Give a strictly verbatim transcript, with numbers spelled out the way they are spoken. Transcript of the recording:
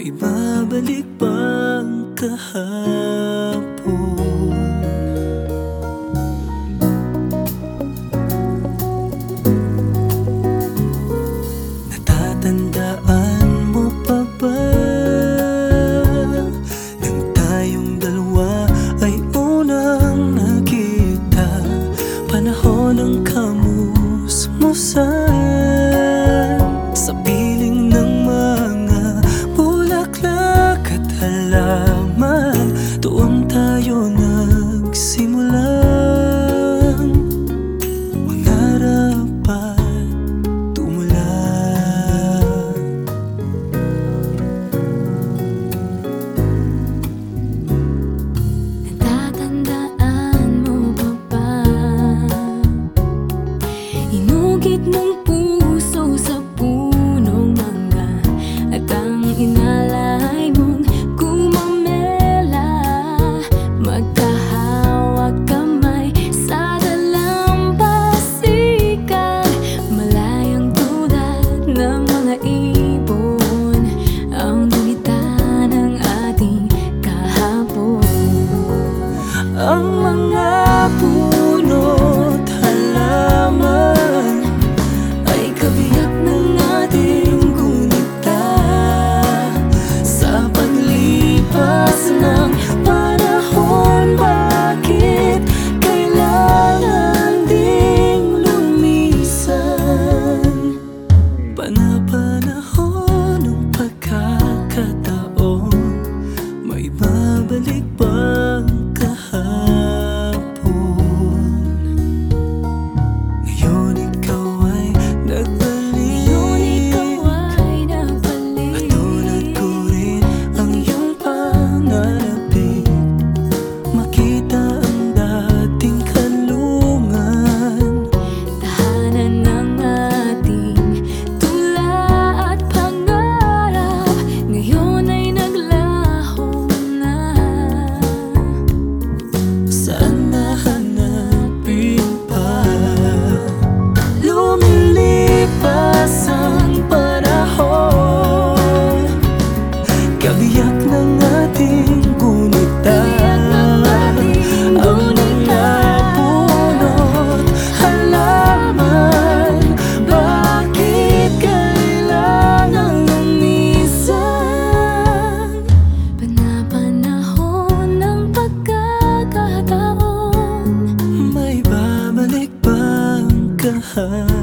May babalik bang kahapon? Natatandaan mo pa ba nang tayong dalawa ay unang nakita? Panahon ng kamusmusan sa piling ng mga bulaklak at halaman. Doon tayo nagsimulang mangarap at tumulan. Natatandaan mo ba ba? Inugit ng puso sa punong mangga at ang inalay mong gumamela. Magkahawak kamay sa dalampasigan, malayang tulad ng mga ibon ang lumita ng ating kahapon. Ang mga puno't halaman ay kabiyak ng ating gunita. Sa paglipas ng panahon, bakit kailangan ding lumisan? Panapanahon ng pagkakataon, may babalik bang kahapon? Ngayon ikaw ay nagbalik, at tulad ko rin ang iyong pananabik. Makita ang dating kanlungan, Tahanan ng ating tula at pangarap, ngayon ay naglaho na. saan nahanapin pa? Lumilipas ang panahon, kabiyak ng ating gunita. Ang mga puno't halaman, bakit kailangan lumisan? Panapanahon ng pagkakataon, May babalik bang kahapon?